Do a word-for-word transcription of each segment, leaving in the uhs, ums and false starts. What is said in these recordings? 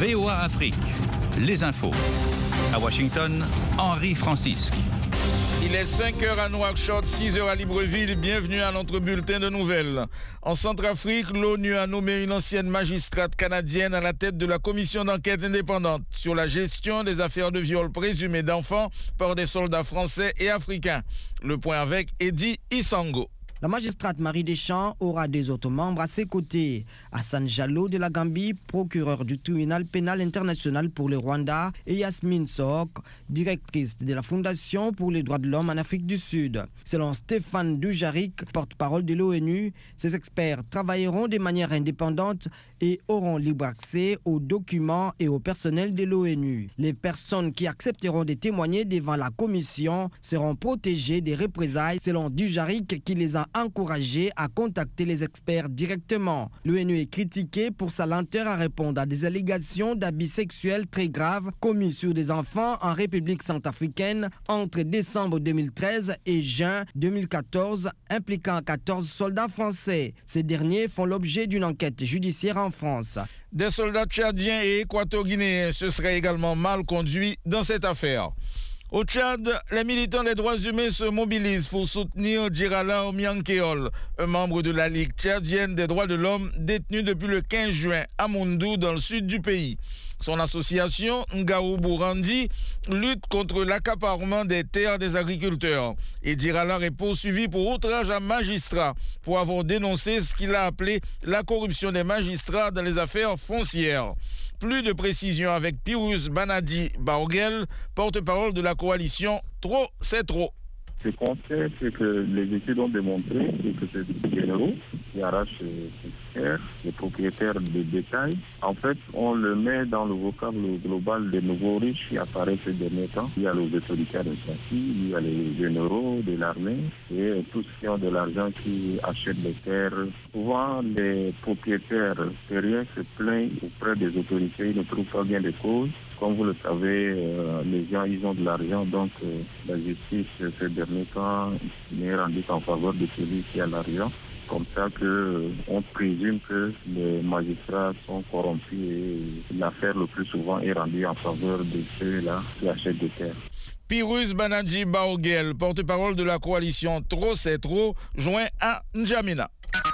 V O A Afrique, les infos. À Washington, Henri Francisque. Il est cinq heures à Nouakchott, six heures à Libreville. Bienvenue à notre bulletin de nouvelles. En Centrafrique, l'ONU a nommé une ancienne magistrate canadienne à la tête de la commission d'enquête indépendante sur la gestion des affaires de viol présumés d'enfants par des soldats français et africains. Le point avec Eddie Isango. La magistrate Marie Deschamps aura deux autres membres à ses côtés. Hassan Jallo de la Gambie, procureur du tribunal pénal international pour le Rwanda, et Yasmine Sok, directrice de la Fondation pour les droits de l'homme en Afrique du Sud. Selon Stéphane Dujarric, porte-parole de l'ONU, ces experts travailleront de manière indépendante et auront libre accès aux documents et au personnel de l'ONU. Les personnes qui accepteront de témoigner devant la commission seront protégées des représailles, selon Dujarric, qui les a encouragés à contacter les experts directement. L'ONU est critiquée pour sa lenteur à répondre à des allégations d'abus sexuels très graves commis sur des enfants en République centrafricaine entre décembre deux mille treize et juin deux mille quatorze, impliquant quatorze soldats français. Ces derniers font l'objet d'une enquête judiciaire en France. Des soldats tchadiens et équato-guinéens se seraient également mal conduits dans cette affaire. Au Tchad, les militants des droits humains se mobilisent pour soutenir Djirala Omiankeol, un membre de la Ligue tchadienne des droits de l'homme détenu depuis le quinze juin à Moundou dans le sud du pays. Son association, Ngaou Bourandi, lutte contre l'accaparement des terres des agriculteurs. Et Djirala est poursuivi pour outrage à magistrat pour avoir dénoncé ce qu'il a appelé la corruption des magistrats dans les affaires foncières. Plus de précisions avec Pirus Banadi Baogel, porte-parole de la coalition Trop, c'est trop. Ce qu'on sait, c'est que les études ont démontré que c'est des généraux qui arrachent ces terres, les propriétaires de détail. En fait, on le met dans le vocable global des nouveaux riches qui apparaissent ces derniers temps. Il y a les autorités administratives, il y a les généraux de l'armée et tous qui ont de l'argent qui achètent des terres. Souvent, les propriétaires terriens se plaignent auprès des autorités, ils ne trouvent pas bien les causes. Comme vous le savez, euh, les gens, ils ont de l'argent, donc euh, la justice, ces derniers temps, n'est rendue en faveur de celui qui a l'argent. Comme ça que euh, on présume que les magistrats sont corrompus et l'affaire le plus souvent est rendue en faveur de ceux-là qui achètent des terres. Pirus Banadji Baogel, porte-parole de la coalition Trop c'est trop, joint à N'Djamena.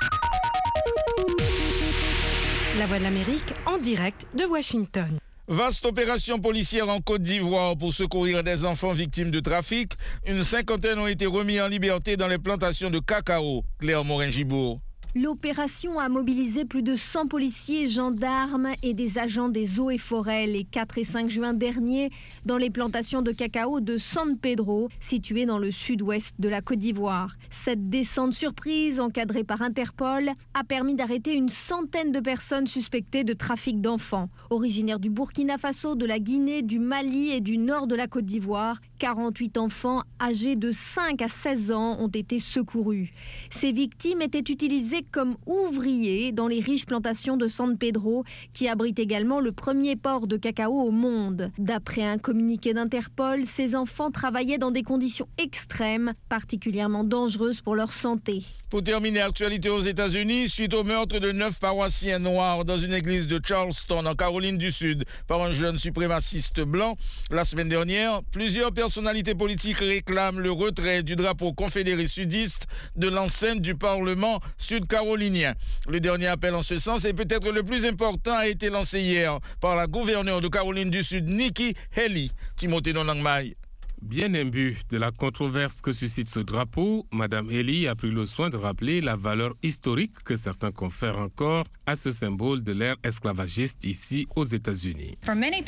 La Voix de l'Amérique en direct de Washington. Vaste opération policière en Côte d'Ivoire pour secourir des enfants victimes de trafic. Une cinquantaine ont été remis en liberté dans les plantations de cacao. Claire Morin-Gibourg. L'opération a mobilisé plus de cent policiers, gendarmes et des agents des eaux et forêts les quatre et cinq juin dernier dans les plantations de cacao de San Pedro, situées dans le sud-ouest de la Côte d'Ivoire. Cette descente surprise, encadrée par Interpol, a permis d'arrêter une centaine de personnes suspectées de trafic d'enfants. Originaires du Burkina Faso, de la Guinée, du Mali et du nord de la Côte d'Ivoire, quarante-huit enfants âgés de cinq à seize ans ont été secourus. Ces victimes étaient utilisées comme ouvriers dans les riches plantations de San Pedro, qui abrite également le premier port de cacao au monde. D'après un communiqué d'Interpol, ces enfants travaillaient dans des conditions extrêmes, particulièrement dangereuses pour leur santé. Pour terminer, actualité aux États-Unis, suite au meurtre de neuf paroissiens noirs dans une église de Charleston, en Caroline du Sud, par un jeune suprémaciste blanc, la semaine dernière, plusieurs personnalités politiques réclament le retrait du drapeau confédéré sudiste de l'enceinte du Parlement sud-carolinien. Le dernier appel en ce sens, et peut-être le plus important, a été lancé hier par la gouverneure de Caroline du Sud, Nikki Haley. Timothée Nonangmai. Bien imbue de la controverse que suscite ce drapeau, Mme Haley a pris le soin de rappeler la valeur historique que certains confèrent encore à ce symbole de l'ère esclavagiste ici aux États-Unis.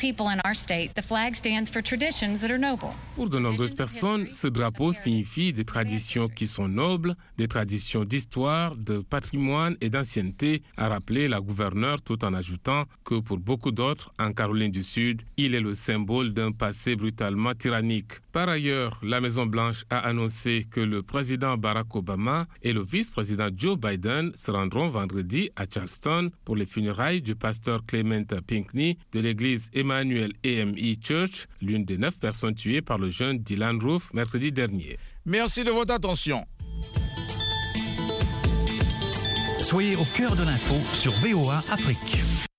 Pour de nombreuses personnes, ce drapeau signifie des traditions qui sont nobles, des traditions d'histoire, de patrimoine et d'ancienneté, a rappelé la gouverneure tout en ajoutant que pour beaucoup d'autres, en Caroline du Sud, il est le symbole d'un passé brutalement tyrannique. Par ailleurs, la Maison-Blanche a annoncé que le président Barack Obama et le vice-président Joe Biden se rendront vendredi à Charleston pour les funérailles du pasteur Clement Pinckney de l'église Emmanuel A M E Church, l'une des neuf personnes tuées par le jeune Dylan Roof mercredi dernier. Merci de votre attention. Soyez au cœur de l'info sur V O A Afrique.